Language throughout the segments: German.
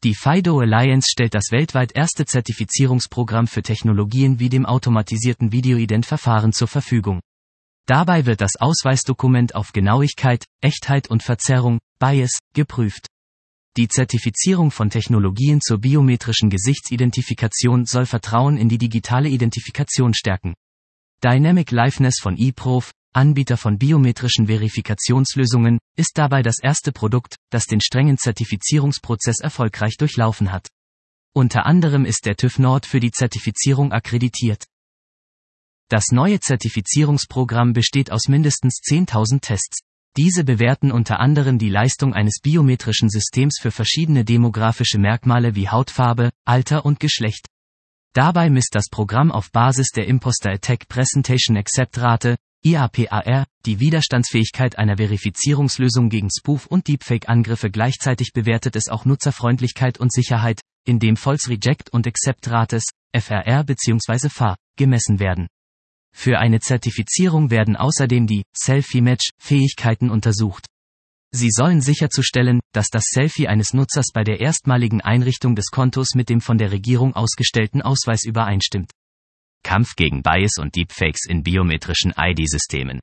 Die FIDO Alliance stellt das weltweit erste Zertifizierungsprogramm für Technologien wie dem automatisierten Videoident-Verfahren zur Verfügung. Dabei wird das Ausweisdokument auf Genauigkeit, Echtheit und Verzerrung, Bias, geprüft. Die Zertifizierung von Technologien zur biometrischen Gesichtsidentifikation soll Vertrauen in die digitale Identifikation stärken. Dynamic Liveness von eProf, Anbieter von biometrischen Verifikationslösungen, ist dabei das erste Produkt, das den strengen Zertifizierungsprozess erfolgreich durchlaufen hat. Unter anderem ist der TÜV Nord für die Zertifizierung akkreditiert. Das neue Zertifizierungsprogramm besteht aus mindestens 10.000 Tests. Diese bewerten unter anderem die Leistung eines biometrischen Systems für verschiedene demografische Merkmale wie Hautfarbe, Alter und Geschlecht. Dabei misst das Programm auf Basis der Imposter Attack Presentation Accept Rate, IAPAR, die Widerstandsfähigkeit einer Verifizierungslösung gegen Spoof- und Deepfake-Angriffe. Gleichzeitig bewertet es auch Nutzerfreundlichkeit und Sicherheit, indem False Reject und Accept Rates, FRR bzw. FA, gemessen werden. Für eine Zertifizierung werden außerdem die Selfie-Match-Fähigkeiten untersucht. Sie sollen sicherzustellen, dass das Selfie eines Nutzers bei der erstmaligen Einrichtung des Kontos mit dem von der Regierung ausgestellten Ausweis übereinstimmt. Kampf gegen Bias und Deepfakes in biometrischen ID-Systemen.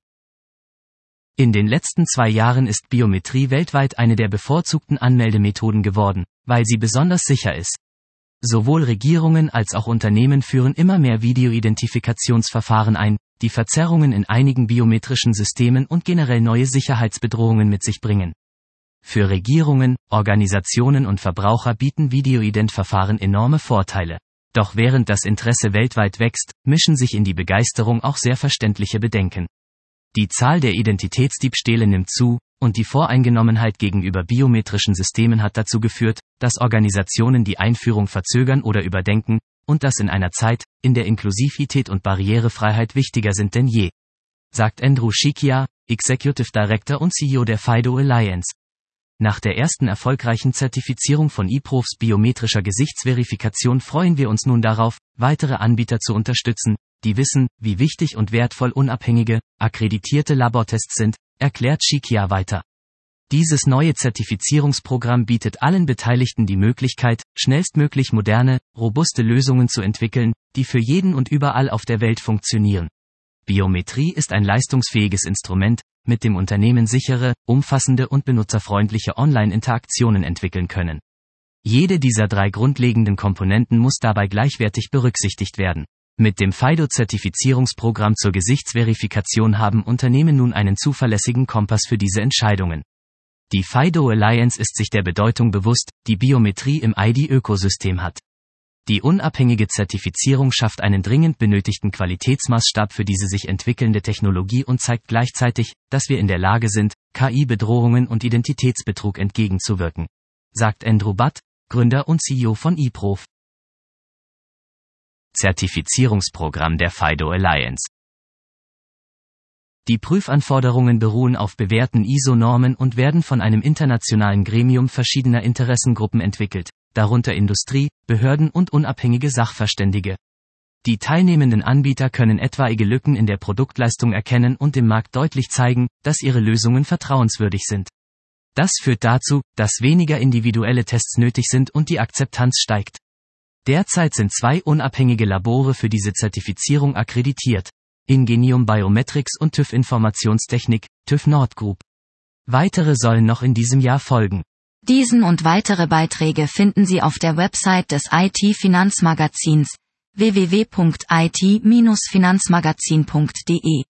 In den letzten 2 Jahren ist Biometrie weltweit eine der bevorzugten Anmeldemethoden geworden, weil sie besonders sicher ist. Sowohl Regierungen als auch Unternehmen führen immer mehr Videoidentifikationsverfahren ein, die Verzerrungen in einigen biometrischen Systemen und generell neue Sicherheitsbedrohungen mit sich bringen. Für Regierungen, Organisationen und Verbraucher bieten Videoident-Verfahren enorme Vorteile. Doch während das Interesse weltweit wächst, mischen sich in die Begeisterung auch sehr verständliche Bedenken. Die Zahl der Identitätsdiebstähle nimmt zu, und die Voreingenommenheit gegenüber biometrischen Systemen hat dazu geführt, dass Organisationen die Einführung verzögern oder überdenken, und das in einer Zeit, in der Inklusivität und Barrierefreiheit wichtiger sind denn je. Sagt Andrew Shikia, Executive Director und CEO der FIDO Alliance. Nach der ersten erfolgreichen Zertifizierung von eProfs biometrischer Gesichtsverifikation freuen wir uns nun darauf, weitere Anbieter zu unterstützen, die wissen, wie wichtig und wertvoll unabhängige, akkreditierte Labortests sind, erklärt Shikia weiter. Dieses neue Zertifizierungsprogramm bietet allen Beteiligten die Möglichkeit, schnellstmöglich moderne, robuste Lösungen zu entwickeln, die für jeden und überall auf der Welt funktionieren. Biometrie ist ein leistungsfähiges Instrument, mit dem Unternehmen sichere, umfassende und benutzerfreundliche Online-Interaktionen entwickeln können. Jede dieser 3 grundlegenden Komponenten muss dabei gleichwertig berücksichtigt werden. Mit dem FIDO-Zertifizierungsprogramm zur Gesichtsverifikation haben Unternehmen nun einen zuverlässigen Kompass für diese Entscheidungen. Die FIDO Alliance ist sich der Bedeutung bewusst, die Biometrie im ID-Ökosystem hat. Die unabhängige Zertifizierung schafft einen dringend benötigten Qualitätsmaßstab für diese sich entwickelnde Technologie und zeigt gleichzeitig, dass wir in der Lage sind, KI-Bedrohungen und Identitätsbetrug entgegenzuwirken. Sagt Andrew Butt, Gründer und CEO von eProf. Zertifizierungsprogramm der FIDO Alliance. Die Prüfanforderungen beruhen auf bewährten ISO-Normen und werden von einem internationalen Gremium verschiedener Interessengruppen entwickelt, darunter Industrie, Behörden und unabhängige Sachverständige. Die teilnehmenden Anbieter können etwaige Lücken in der Produktleistung erkennen und dem Markt deutlich zeigen, dass ihre Lösungen vertrauenswürdig sind. Das führt dazu, dass weniger individuelle Tests nötig sind und die Akzeptanz steigt. Derzeit sind 2 unabhängige Labore für diese Zertifizierung akkreditiert: Ingenium Biometrics und TÜV Informationstechnik, TÜV Nord Group. Weitere sollen noch in diesem Jahr folgen. Diesen und weitere Beiträge finden Sie auf der Website des IT-Finanzmagazins www.it-finanzmagazin.de.